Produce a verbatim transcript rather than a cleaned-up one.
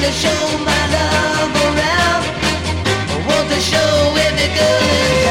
to show my love around. I want to show every girl in